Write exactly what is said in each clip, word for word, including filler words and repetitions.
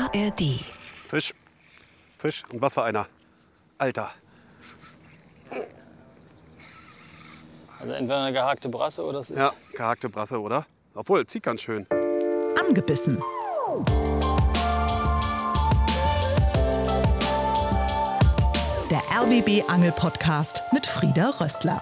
A R D. Fisch. Fisch. Und was für einer? Alter. Also entweder eine gehackte Brasse oder es ist... Ja, gehackte Brasse, oder? Obwohl, zieht ganz schön. Angebissen. Der R B B Angel Podcast mit Frieda Rössler.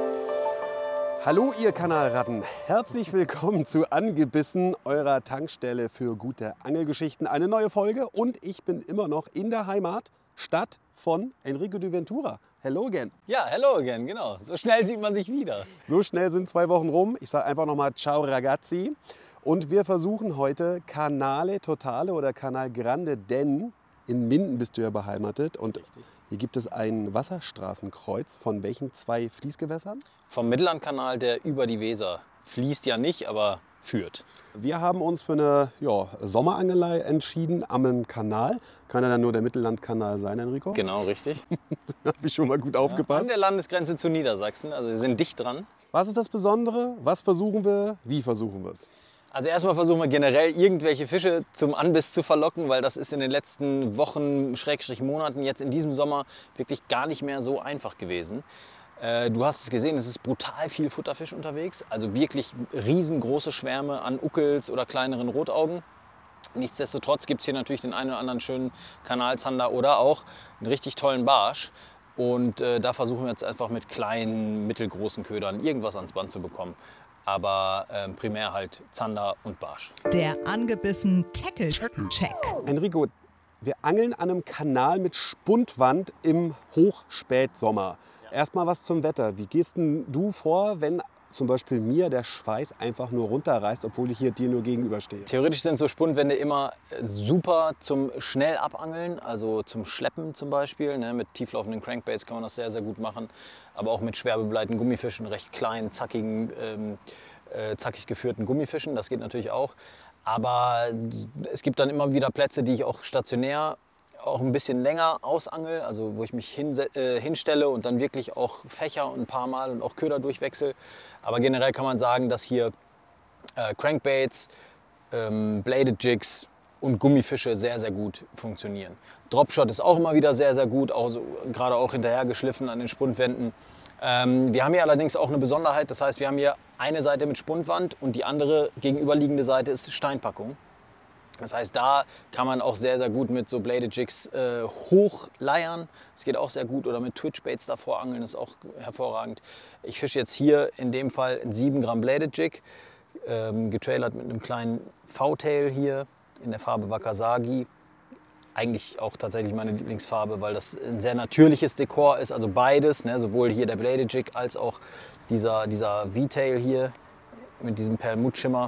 Hallo ihr Kanalratten, herzlich willkommen zu Angebissen, eurer Tankstelle für gute Angelgeschichten. Eine neue Folge und ich bin immer noch in der Heimatstadt von Enrico de Ventura. Hello again. Ja, hello again, genau. So schnell sieht man sich wieder. So schnell sind zwei Wochen rum. Ich sage einfach nochmal Ciao ragazzi. Und wir versuchen heute Canale Totale oder Canal Grande, denn in Minden bist du ja beheimatet. Und Richtig. Hier gibt es ein Wasserstraßenkreuz. Von welchen zwei Fließgewässern? Vom Mittellandkanal, der über die Weser fließt ja nicht, aber führt. Wir haben uns für eine ja, Sommerangelei entschieden am Kanal. Kann ja dann nur der Mittellandkanal sein, Enrico? Genau, richtig. Da habe ich schon mal gut Ja, an aufgepasst. der Landesgrenze zu Niedersachsen, also wir sind dicht dran. Was ist das Besondere? Was versuchen wir? Wie versuchen wir es? Also erstmal versuchen wir generell irgendwelche Fische zum Anbiss zu verlocken, weil das ist in den letzten Wochen, Schrägstrich Monaten, jetzt in diesem Sommer wirklich gar nicht mehr so einfach gewesen. Äh, du hast es gesehen, es ist brutal viel Futterfisch unterwegs, also wirklich riesengroße Schwärme an Uckels oder kleineren Rotaugen. Nichtsdestotrotz gibt es hier natürlich den einen oder anderen schönen Kanalzander oder auch einen richtig tollen Barsch. Und äh, da versuchen wir jetzt einfach mit kleinen, mittelgroßen Ködern irgendwas ans Band zu bekommen. Aber äh, primär halt Zander und Barsch. Der Angebissen Tackle Check. Enrico, wir angeln an einem Kanal mit Spundwand im Hochspätsommer. Ja. Erstmal was zum Wetter. Wie gehst denn du vor, wenn zum Beispiel mir der Schweiß einfach nur runterreißt, obwohl ich hier dir nur gegenüberstehe? Theoretisch sind so Spundwände immer super zum schnell abangeln, also zum Schleppen zum Beispiel. Ne? Mit tieflaufenden Crankbaits kann man das sehr, sehr gut machen. Aber auch mit schwer bebleiten Gummifischen, recht kleinen, zackigen, ähm, äh, zackig geführten Gummifischen. Das geht natürlich auch. Aber es gibt dann immer wieder Plätze, die ich auch stationär auch ein bisschen länger ausangel, also wo ich mich hinse- äh, hinstelle und dann wirklich auch Fächer ein paar Mal und auch Köder durchwechsel. Aber generell kann man sagen, dass hier äh, Crankbaits, ähm, Bladed Jigs und Gummifische sehr, sehr gut funktionieren. Dropshot ist auch immer wieder sehr, sehr gut, auch so, gerade auch hinterher geschliffen an den Spundwänden. Ähm, wir haben hier allerdings auch eine Besonderheit, das heißt, wir haben hier eine Seite mit Spundwand und die andere gegenüberliegende Seite ist Steinpackung. Das heißt, da kann man auch sehr, sehr gut mit so Bladed Jigs äh, hochleiern. Das geht auch sehr gut. Oder mit Twitchbaits davor angeln, das ist auch hervorragend. Ich fische jetzt hier in dem Fall einen sieben Gramm Bladed Jig, ähm, getrailert mit einem kleinen V-Tail hier in der Farbe Wakasagi. Eigentlich auch tatsächlich meine Lieblingsfarbe, weil das ein sehr natürliches Dekor ist. Also beides, ne, sowohl hier der Bladed Jig als auch dieser, dieser V-Tail hier mit diesem Perlmuttschimmer.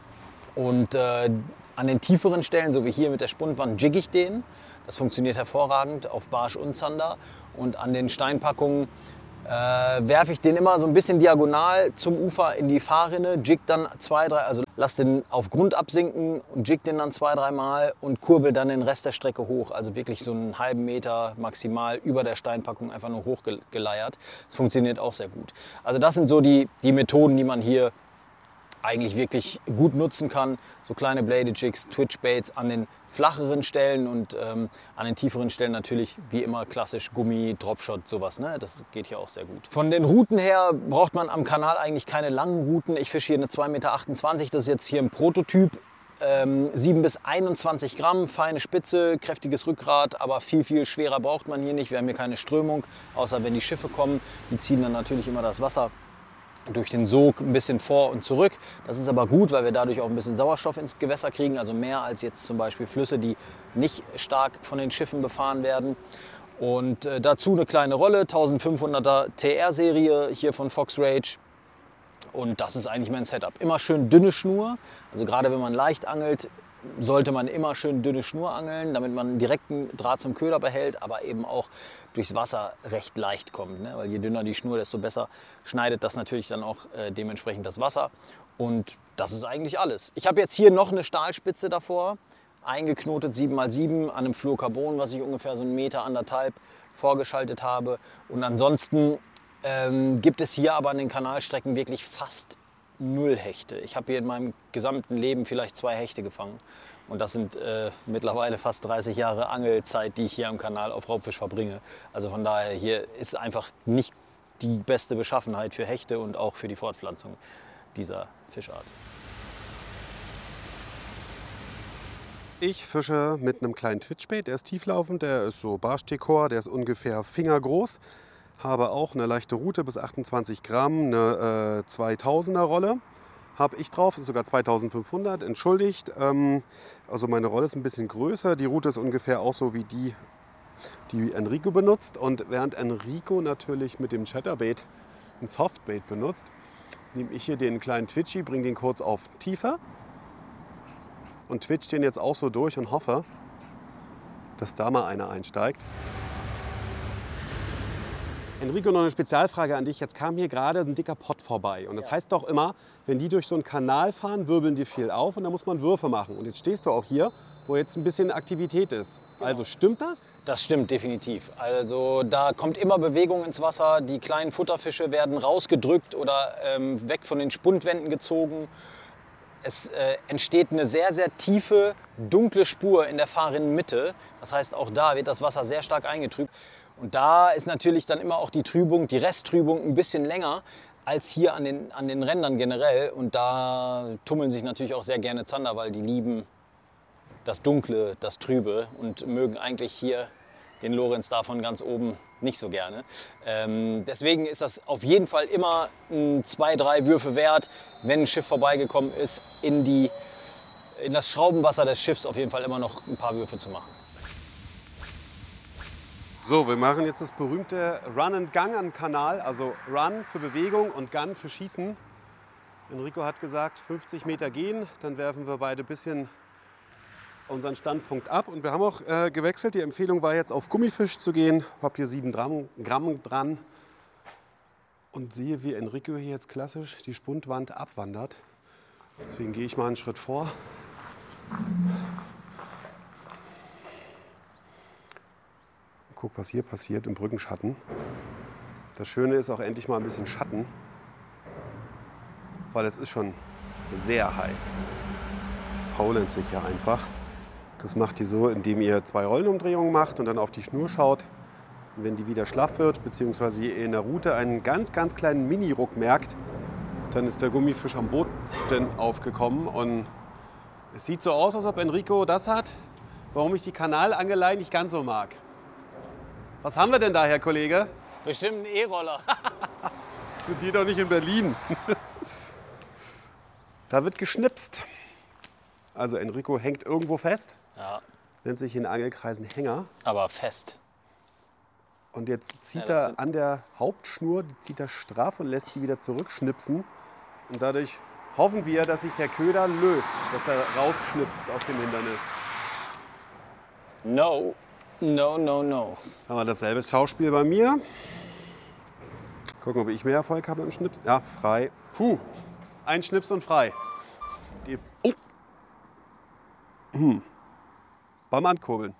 Und äh, an den tieferen Stellen, so wie hier mit der Spundwand, jigge ich den. Das funktioniert hervorragend auf Barsch und Zander. Und an den Steinpackungen äh, werfe ich den immer so ein bisschen diagonal zum Ufer in die Fahrrinne, jig dann zwei, drei, also lass den auf Grund absinken und jig den dann zwei, drei Mal und kurbel dann den Rest der Strecke hoch. Also wirklich so einen halben Meter maximal über der Steinpackung einfach nur hochgeleiert. Das funktioniert auch sehr gut. Also das sind so die, die Methoden, die man hier eigentlich wirklich gut nutzen kann. So kleine Bladed Jigs, Twitchbaits an den flacheren Stellen und ähm, an den tieferen Stellen natürlich wie immer klassisch Gummi, Dropshot, sowas. Ne? Das geht hier auch sehr gut. Von den Routen her braucht man am Kanal eigentlich keine langen Routen. Ich fische hier eine zwei Meter achtundzwanzig, das ist jetzt hier ein Prototyp. Ähm, sieben bis einundzwanzig Gramm, feine Spitze, kräftiges Rückgrat, aber viel, viel schwerer braucht man hier nicht. Wir haben hier keine Strömung, außer wenn die Schiffe kommen. Die ziehen dann natürlich immer das Wasser durch den Sog ein bisschen vor und zurück. Das ist aber gut, weil wir dadurch auch ein bisschen Sauerstoff ins Gewässer kriegen, also mehr als jetzt zum Beispiel Flüsse, die nicht stark von den Schiffen befahren werden. Und äh, dazu eine kleine Rolle, eintausendfünfhunderter T R-Serie hier von Fox Rage. Und das ist eigentlich mein Setup. Immer schön dünne Schnur, also gerade wenn man leicht angelt, sollte man immer schön dünne Schnur angeln, damit man einen direkten Draht zum Köder behält, aber eben auch durchs Wasser recht leicht kommt. Ne? Weil je dünner die Schnur, desto besser schneidet das natürlich dann auch äh, dementsprechend das Wasser. Und das ist eigentlich alles. Ich habe jetzt hier noch eine Stahlspitze davor, eingeknotet sieben mal sieben an einem Fluorcarbon, was ich ungefähr so einen Meter, anderthalb vorgeschaltet habe. Und ansonsten ähm, gibt es hier aber an den Kanalstrecken wirklich fast null Hechte. Ich habe hier in meinem gesamten Leben vielleicht zwei Hechte gefangen. Und das sind äh, mittlerweile fast dreißig Jahre Angelzeit, die ich hier am Kanal auf Raubfisch verbringe. Also von daher, hier ist einfach nicht die beste Beschaffenheit für Hechte und auch für die Fortpflanzung dieser Fischart. Ich fische mit einem kleinen Twitchbait, der ist tieflaufend, der ist so Barschdekor, der ist ungefähr fingergroß. Habe auch eine leichte Rute bis achtundzwanzig Gramm, eine äh, zweitausender Rolle habe ich drauf, das ist sogar zweitausendfünfhundert, entschuldigt. Ähm, also meine Rolle ist ein bisschen größer, die Rute ist ungefähr auch so wie die, die Enrico benutzt. Und während Enrico natürlich mit dem Chatterbait ein Softbait benutzt, nehme ich hier den kleinen Twitchy, bringe den kurz auf tiefer und twitch den jetzt auch so durch und hoffe, dass da mal einer einsteigt. Enrico, noch eine Spezialfrage an dich. Jetzt kam hier gerade ein dicker Pott vorbei. Und das heißt doch immer, wenn die durch so einen Kanal fahren, wirbeln die viel auf und da muss man Würfe machen. Und jetzt stehst du auch hier, wo jetzt ein bisschen Aktivität ist. Also stimmt das? Das stimmt definitiv. Also da kommt immer Bewegung ins Wasser. Die kleinen Futterfische werden rausgedrückt oder ähm, weg von den Spundwänden gezogen. Es äh, entsteht eine sehr, sehr tiefe, dunkle Spur in der Fahrrinnenmitte. Das heißt, auch da wird das Wasser sehr stark eingetrübt. Und da ist natürlich dann immer auch die Trübung, die Resttrübung ein bisschen länger als hier an den, an den Rändern generell. Und da tummeln sich natürlich auch sehr gerne Zander, weil die lieben das Dunkle, das Trübe und mögen eigentlich hier den Lorenz da von ganz oben nicht so gerne. Ähm, deswegen ist das auf jeden Fall immer ein, zwei, drei Würfe wert, wenn ein Schiff vorbeigekommen ist, in, die, in das Schraubenwasser des Schiffs auf jeden Fall immer noch ein paar Würfe zu machen. So, wir machen jetzt das berühmte Run and Gun am Kanal. Also Run für Bewegung und Gun für Schießen. Enrico hat gesagt, fünfzig Meter gehen, dann werfen wir beide ein bisschen unseren Standpunkt ab. Und wir haben auch äh, gewechselt. Die Empfehlung war jetzt auf Gummifisch zu gehen. Ich habe hier sieben Gramm, Gramm dran. Und sehe, wie Enrico hier jetzt klassisch die Spundwand abwandert. Deswegen gehe ich mal einen Schritt vor. Guck, was hier passiert im Brückenschatten. Das Schöne ist auch endlich mal ein bisschen Schatten, weil es ist schon sehr heiß. Die faulenzt sich hier einfach. Das macht die so, indem ihr zwei Rollenumdrehungen macht und dann auf die Schnur schaut. Und wenn die wieder schlaff wird, beziehungsweise ihr in der Route einen ganz, ganz kleinen Mini-Ruck merkt, dann ist der Gummifisch am Boden aufgekommen. Und es sieht so aus, als ob Enrico das hat, warum ich die Kanalangeleien nicht ganz so mag. Was haben wir denn da, Herr Kollege? Bestimmt ein E-Roller. Sind die doch nicht in Berlin. Da wird geschnipst. Also Enrico hängt irgendwo fest. Ja. Nennt sich in Angelkreisen Hänger. Aber fest. Und jetzt zieht Ja, er an der Hauptschnur, die zieht er straff und lässt sie wieder zurückschnipsen. Und dadurch hoffen wir, dass sich der Köder löst, dass er rausschnipst aus dem Hindernis. No. No, no, no. Jetzt haben wir dasselbe Schauspiel bei mir. Gucken, ob ich mehr Erfolg habe im Schnips. Ja, frei. Puh, ein Schnips und frei. Die, oh. hm. Beim Ankurbeln.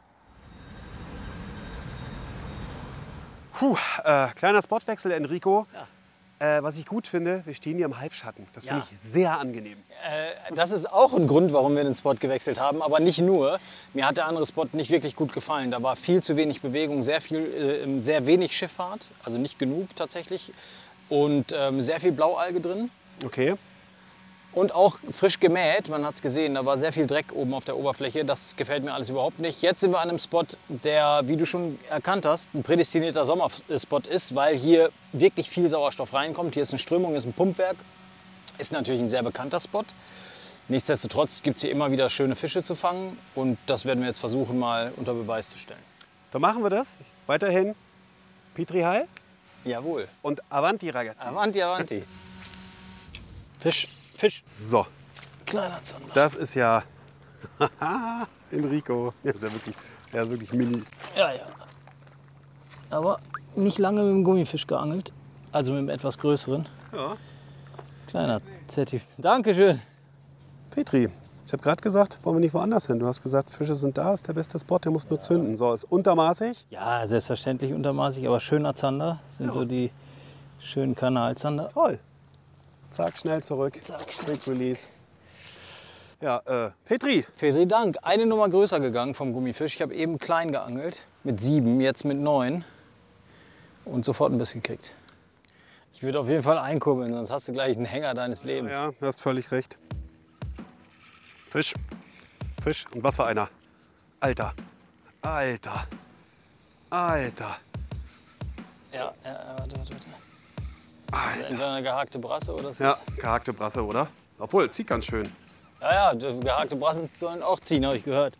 Puh, äh, kleiner Spotwechsel, Enrico. Ja. Äh, was ich gut finde, wir stehen hier im Halbschatten. Das Ja. finde ich sehr angenehm. Äh, das ist auch ein Grund, warum wir den Spot gewechselt haben, aber nicht nur. Mir hat der andere Spot nicht wirklich gut gefallen. Da war viel zu wenig Bewegung, sehr, viel, äh, sehr wenig Schifffahrt, also nicht genug tatsächlich. Und ähm, sehr viel Blaualge drin. Okay. Und auch frisch gemäht, man hat es gesehen, da war sehr viel Dreck oben auf der Oberfläche. Das gefällt mir alles überhaupt nicht. Jetzt sind wir an einem Spot, der, wie du schon erkannt hast, ein prädestinierter Sommerspot ist, weil hier wirklich viel Sauerstoff reinkommt. Hier ist eine Strömung, ist ein Pumpwerk. Ist natürlich ein sehr bekannter Spot. Nichtsdestotrotz gibt es hier immer wieder schöne Fische zu fangen. Und das werden wir jetzt versuchen, mal unter Beweis zu stellen. Dann machen wir das. Weiterhin Petri Heil Jawohl. und Avanti, Ragazzi. Avanti, avanti. Fisch, Fisch. So, Kleiner Zander. das ist ja Enrico. Der ist ja wirklich, der ist wirklich mini. Ja, ja. Aber nicht lange mit dem Gummifisch geangelt. Also mit einem etwas größeren. Ja. Kleiner Zertif. Dankeschön. Petri, ich habe gerade gesagt, wollen wir nicht woanders hin? Du hast gesagt, Fische sind da, ist der beste Spot, der muss nur zünden. So, ist untermaßig. Ja, selbstverständlich untermaßig, aber schöner Zander. Das sind Ja. so die schönen Kanalzander. Toll. Zack, schnell zurück. Zack, schnell Quick Release. Ja, äh, Petri. Petri, Dank. Eine Nummer größer gegangen vom Gummifisch. Ich habe eben klein geangelt. Mit sieben, jetzt mit neun. Und sofort ein bisschen gekriegt. Ich würde auf jeden Fall einkurbeln, sonst hast du gleich einen Hänger deines Lebens. Ja, du hast völlig recht. Fisch. Fisch. Und was für einer? Alter. Alter. Alter. Ja, ja, warte, warte, warte. Alter. Entweder eine gehakte Brasse oder es Ja, ist... gehakte Brasse, oder? Obwohl, zieht ganz schön. Ja, ja, gehakte Brassen sollen auch ziehen, habe ich gehört.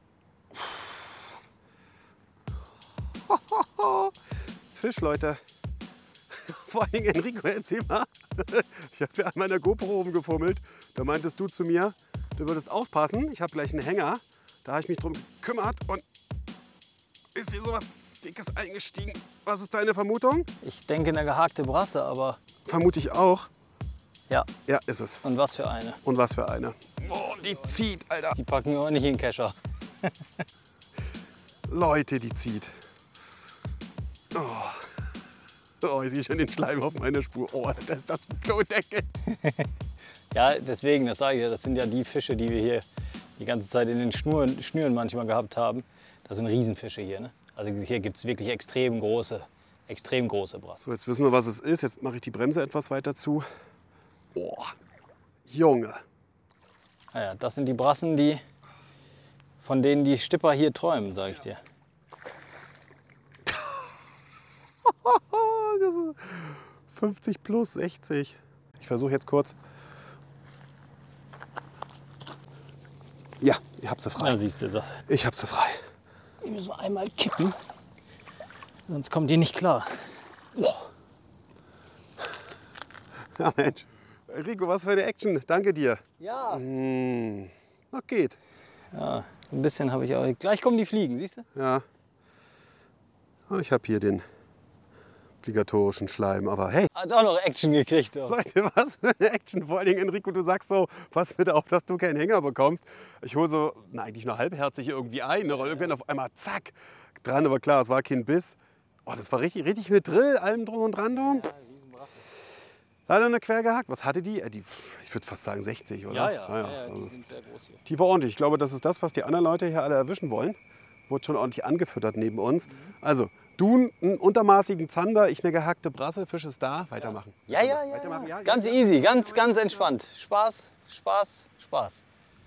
Fisch, Leute. Vor allem Enrico, erzähl mal. Ich habe ja an meiner GoPro oben gefummelt. Da meintest du zu mir, du würdest aufpassen. Ich habe gleich einen Hänger. Da habe ich mich drum gekümmert und ist hier sowas Dickes eingestiegen. Was ist deine Vermutung? Ich denke eine gehakte Brasse, aber Vermute ich auch. ja. Ja, ist es. Und was für eine. Und was für eine. Oh, die zieht, Alter. Die packen wir auch nicht in den Kescher. Leute, die zieht. Oh. Oh, ich sehe schon den Schleim auf meiner Spur. Oh, das ist das Klodeckel. Ja, deswegen, das sage ich ja, das sind ja die Fische, die wir hier die ganze Zeit in den Schnüren, Schnüren manchmal gehabt haben. Das sind Riesenfische hier. Ne? Also hier gibt es wirklich extrem große, extrem große Brassen. So, jetzt wissen wir, was es ist. Jetzt mache ich die Bremse etwas weiter zu. Oh, Junge. Naja, das sind die Brassen, die, von denen die Stipper hier träumen, sage ich dir. Das ist fünfzig plus, sechzig. Ich versuche jetzt kurz. Ja, ich habe sie frei. Dann siehst du das. Ich habe sie frei. Die müssen wir einmal kippen, sonst kommt die nicht klar. Oh. Ja, Mensch. Rico, was für eine Action. Danke dir. Ja. Hm. Na, geht. Ja, ein bisschen habe ich auch. Gleich kommen die Fliegen, siehst du? Ja. Ich habe hier den obligatorischen Schleim, aber hey. Hat auch noch Action gekriegt. Doch. Leute, was für eine Action. Vor allen Dingen, Enrico, du sagst so, pass bitte auf, dass du keinen Hänger bekommst. Ich hole so, na, eigentlich nur halbherzig irgendwie ein. Ne? Und irgendwann auf einmal zack, dran. Aber klar, es war kein Biss. Oh, das war richtig, richtig mit Drill, allem drum und dran. Du. Hat er eine quer gehackt? Was hatte die? die ich würde fast sagen sechzig, oder? Ja, ja, Ah, ja, ja, die also, sind sehr groß hier. die war ordentlich. Ich glaube, das ist das, was die anderen Leute hier alle erwischen wollen. Wurde schon ordentlich angefüttert neben uns. Also, du einen untermaßigen Zander, ich eine gehackte Brasse, Fisch ist da. Weitermachen. Ja, ja, ja, Weitermachen. ja. Ja, Ganz ja, easy, ganz, ganz entspannt. Spaß, Spaß, Spaß.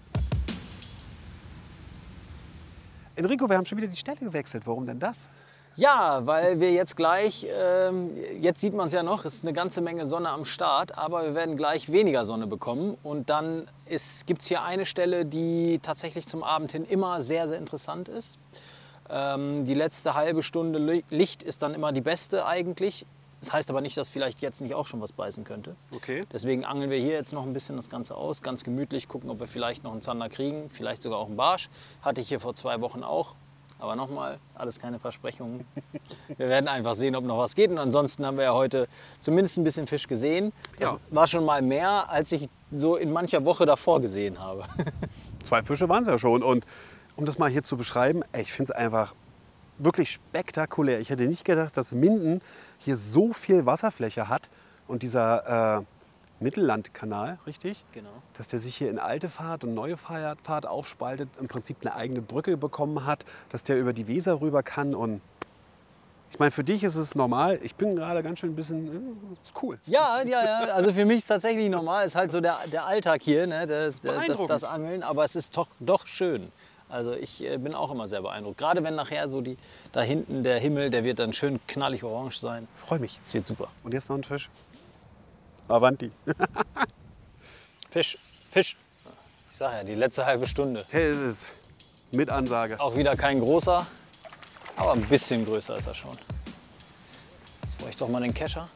Enrico, wir haben schon wieder die Stelle gewechselt. Warum denn das? Ja, weil wir jetzt gleich, ähm, jetzt sieht man es ja noch, ist eine ganze Menge Sonne am Start, aber wir werden gleich weniger Sonne bekommen. Und dann gibt es hier eine Stelle, die tatsächlich zum Abend hin immer sehr, sehr interessant ist. Ähm, die letzte halbe Stunde Licht ist dann immer die beste eigentlich. Das heißt aber nicht, dass vielleicht jetzt nicht auch schon was beißen könnte. Okay. Deswegen angeln wir hier jetzt noch ein bisschen das Ganze aus, ganz gemütlich, gucken, ob wir vielleicht noch einen Zander kriegen, vielleicht sogar auch einen Barsch. Hatte ich hier vor zwei Wochen auch. Aber nochmal, alles keine Versprechungen. Wir werden einfach sehen, ob noch was geht. Und ansonsten haben wir ja heute zumindest ein bisschen Fisch gesehen. Das Ja. war schon mal mehr, als ich so in mancher Woche davor gesehen habe. Zwei Fische waren es ja schon. Und um das mal hier zu beschreiben, ey, ich finde es einfach wirklich spektakulär. Ich hätte nicht gedacht, dass Minden hier so viel Wasserfläche hat. Und dieser äh, Mittellandkanal, richtig? Genau. Dass der sich hier in alte Fahrt und neue Fahrt aufspaltet, im Prinzip eine eigene Brücke bekommen hat, dass der über die Weser rüber kann. Und ich meine, für dich ist es normal. Ich bin gerade ganz schön ein bisschen, äh, ist cool. Ja, ja, ja. Also für mich ist tatsächlich normal. Ist halt so der, der Alltag hier, ne? das, das, beeindruckend. das Angeln. Aber es ist doch, doch schön. Also ich äh, bin auch immer sehr beeindruckt. Gerade wenn nachher so die, da hinten der Himmel, der wird dann schön knallig orange sein. Freue mich. Es wird super. Und jetzt noch ein Fisch. Avanti. Fisch, Fisch. Ich sag ja, die letzte halbe Stunde. Das ist mit Ansage. Auch wieder kein großer, aber ein bisschen größer ist er schon. Jetzt brauche ich doch mal den Kescher.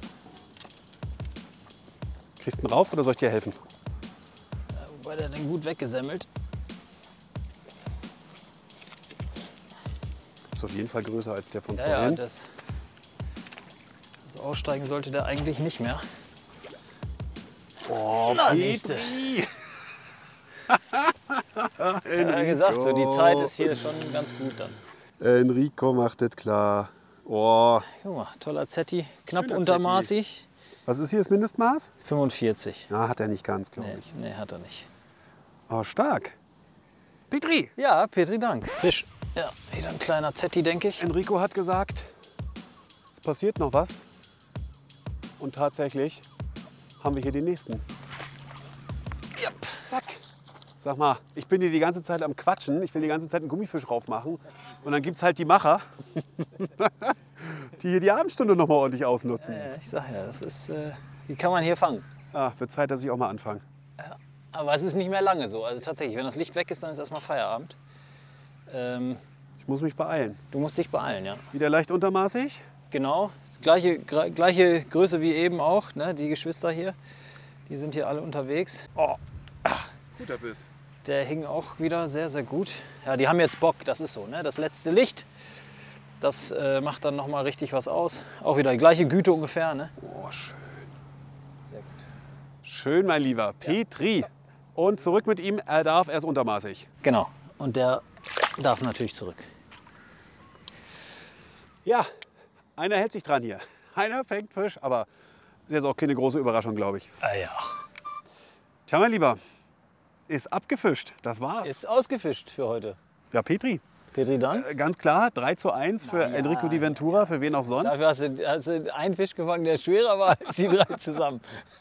Kriegst du ihn rauf oder soll ich dir helfen? Ja, wobei der den gut weggesemmelt. Ist auf jeden Fall größer als der von Ja, ja, vorhin. das, das Aussteigen sollte der eigentlich nicht mehr. Oh, Na, siehste. Ja, gesagt, so die Zeit ist hier schon ganz gut dann. Enrico macht das klar. Oh, Guck mal, toller Zetti, knapp Schöner untermaßig. Was ist hier das Mindestmaß? fünfundvierzig. Ja, hat er nicht ganz, glaube Nee, ich. nee, hat er nicht. Oh, stark. Petri! Ja, Petri, Dank. Frisch. Ja, wieder ein kleiner Zetti, denke ich. Enrico hat gesagt, es passiert noch was. Und tatsächlich haben wir hier den nächsten. Yep. Zack. Sag mal, ich bin hier die ganze Zeit am Quatschen. Ich will die ganze Zeit einen Gummifisch raufmachen. Und dann gibt es halt die Macher, die hier die Abendstunde noch mal ordentlich ausnutzen. Äh, ich sag ja, das ist, äh, die kann man hier fangen. Ah, wird Zeit, dass ich auch mal anfange. Aber es ist nicht mehr lange so. Also tatsächlich, wenn das Licht weg ist, dann ist erstmal Feierabend. Ähm, Ich muss mich beeilen. du musst dich beeilen, ja. Wieder leicht untermaßig. Genau, das gleiche, gra- gleiche Größe wie eben auch, ne? Die Geschwister hier. Die sind hier alle unterwegs. Oh, Guter Biss. der hing auch wieder sehr, sehr gut. Ja, die haben jetzt Bock, das ist so, ne? Das letzte Licht, das äh, macht dann noch mal richtig was aus. Auch wieder die gleiche Güte ungefähr, ne? Oh, schön. Sehr gut. Schön, mein Lieber. Petri. Und zurück mit ihm. Er darf, er ist untermaßig. Genau, und der darf natürlich zurück. Ja, einer hält sich dran hier. Einer fängt Fisch, aber das ist jetzt auch keine große Überraschung, glaube ich. Ah ja. Tja, mein Lieber, ist abgefischt. Das war's. Ist ausgefischt für heute. Ja, Petri. Petri, Dank. Äh, Ganz klar, drei zu eins für ja, Enrico Di Ventura, für wen auch sonst. Dafür hast du, hast du einen Fisch gefangen, der schwerer war als die drei zusammen.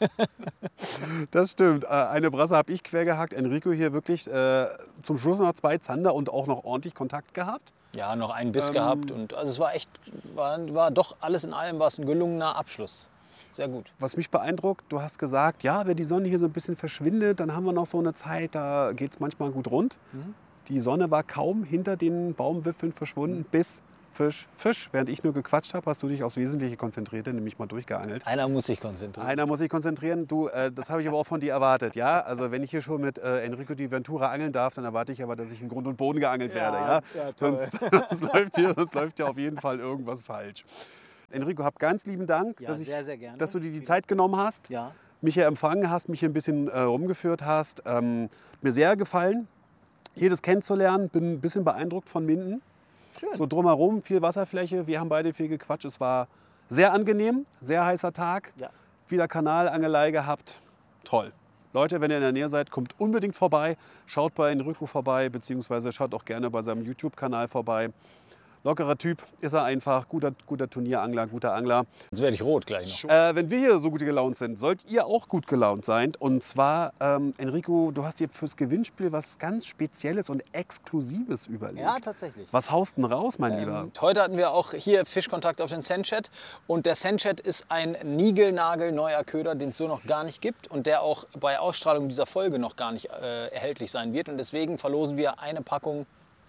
Das stimmt. Äh, Eine Brasse habe ich quer gehackt. Enrico hier wirklich äh, zum Schluss noch zwei Zander und auch noch ordentlich Kontakt gehabt. Ja, noch einen Biss Ähm, gehabt. Und also es war echt, war, war doch alles in allem war es ein gelungener Abschluss. Sehr gut. Was mich beeindruckt, du hast gesagt, ja, wenn die Sonne hier so ein bisschen verschwindet, dann haben wir noch so eine Zeit, da geht es manchmal gut rund. Mhm. Die Sonne war kaum hinter den Baumwipfeln verschwunden, bis Fisch, Fisch. Während ich nur gequatscht habe, hast du dich aufs Wesentliche konzentriert, nämlich mal durchgeangelt. Einer muss sich konzentrieren. Einer muss sich konzentrieren. Du, äh, das habe ich aber auch von dir erwartet, ja? Also wenn ich hier schon mit äh, Enrico Di Ventura angeln darf, dann erwarte ich aber, dass ich in Grund und Boden geangelt werde, ja? ja, toll. sonst, sonst, läuft hier, sonst läuft hier auf jeden Fall irgendwas falsch. Enrico, hab ganz lieben Dank, Ja, dass, ich, sehr, sehr gerne. dass du dir die Zeit genommen hast, Ja. mich hier empfangen hast, mich hier ein bisschen äh, rumgeführt hast. Ähm, mir sehr gefallen, hier das kennenzulernen. Bin ein bisschen beeindruckt von Minden. Schön. So drumherum, viel Wasserfläche. Wir haben beide viel gequatscht. Es war sehr angenehm, sehr heißer Tag. Ja. Wieder Kanalangelei gehabt. Toll. Leute, wenn ihr in der Nähe seid, kommt unbedingt vorbei. Schaut bei Enrico vorbei, beziehungsweise schaut auch gerne bei seinem YouTube-Kanal vorbei. Lockerer Typ, ist er einfach. Guter, guter Turnierangler, guter Angler. Jetzt werde ich rot gleich noch. Äh, wenn wir hier so gut gelaunt sind, sollt ihr auch gut gelaunt sein. Und zwar, ähm, Enrico, du hast dir fürs Gewinnspiel was ganz Spezielles und Exklusives überlegt. Ja, tatsächlich. Was haust denn raus, mein Lieber? Und heute hatten wir auch hier Fischkontakt auf den Sandchat. Und der Sandchat ist ein niegelnagelneuer Köder, den es so noch gar nicht gibt und der auch bei Ausstrahlung dieser Folge noch gar nicht äh, erhältlich sein wird. Und deswegen verlosen wir eine Packung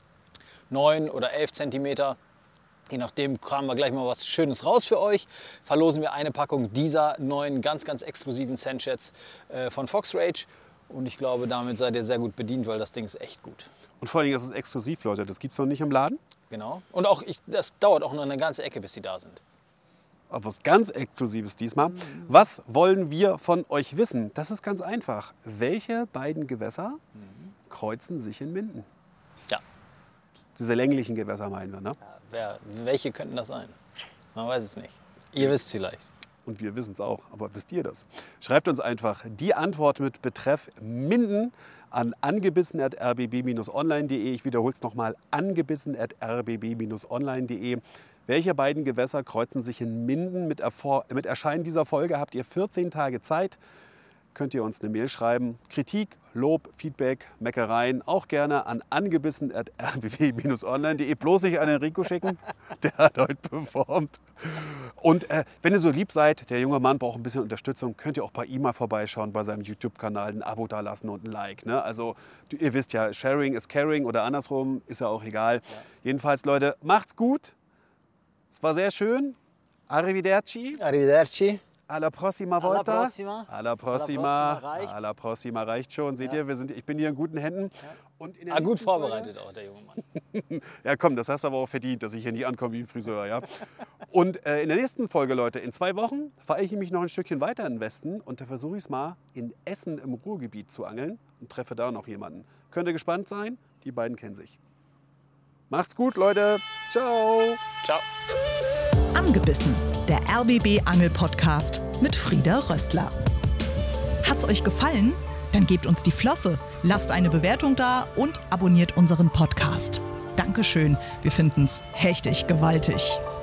neun oder elf Zentimeter. Je nachdem kramen wir gleich mal was Schönes raus für euch. Verlosen wir eine Packung dieser neuen, ganz, ganz exklusiven Sandchats äh, von Fox Rage. Und ich glaube, damit seid ihr sehr gut bedient, weil das Ding ist echt gut. Und vor allen Dingen ist es exklusiv, Leute. Das gibt es noch nicht im Laden. Genau. Und auch, ich, das dauert auch noch eine ganze Ecke, bis sie da sind. Aber was ganz Exklusives diesmal. Was wollen wir von euch wissen? Das ist ganz einfach. Welche beiden Gewässer kreuzen sich in Minden? Ja. Diese länglichen Gewässer meinen wir, ne? Ja, wer, welche könnten das sein? Man weiß es nicht. Ihr wisst vielleicht. Und wir wissen es auch, aber wisst ihr das? Schreibt uns einfach die Antwort mit Betreff Minden an angebissen at r b b bindestrich online punkt de. Ich wiederhole es nochmal, angebissen at r b b bindestrich online punkt de. Welche beiden Gewässer kreuzen sich in Minden? Mit, Erfor- mit Erscheinen dieser Folge habt ihr vierzehn Tage Zeit. Könnt ihr uns eine Mail schreiben. Kritik, Lob, Feedback, Meckereien auch gerne an angebissen at r b b bindestrich online punkt de. Bloß nicht an Enrico schicken, der hat heute performt. Und äh, wenn ihr so lieb seid, der junge Mann braucht ein bisschen Unterstützung, könnt ihr auch bei ihm mal vorbeischauen, bei seinem YouTube-Kanal, ein Abo dalassen und ein Like. Ne? Also du, ihr wisst ja, Sharing is Caring oder andersrum, ist ja auch egal. Ja. Jedenfalls, Leute, macht's gut. Es war sehr schön. Arrivederci. Arrivederci. Alla prossima volta. Alla prossima. Alla prossima. Alla prossima reicht. Alla prossima reicht schon. Seht Ja. ihr, wir sind, ich bin hier in guten Händen. Ja. Und in der Ah, gut nächsten vorbereitet auch, der junge Mann. Folge, ja komm, das hast du aber auch verdient, dass ich hier nie ankomme wie ein Friseur. Ja? Und äh, in der nächsten Folge, Leute, in zwei Wochen fahre ich mich noch ein Stückchen weiter in den Westen und da versuche ich es mal in Essen im Ruhrgebiet zu angeln und treffe da noch jemanden. Könnt ihr gespannt sein? Die beiden kennen sich. Macht's gut, Leute. Ciao. Ciao. Angebissen, der R B B Angel Podcast mit Frieda Rössler. Hat's euch gefallen? Dann gebt uns die Flosse, lasst eine Bewertung da und abonniert unseren Podcast. Dankeschön, wir finden's hechtig gewaltig.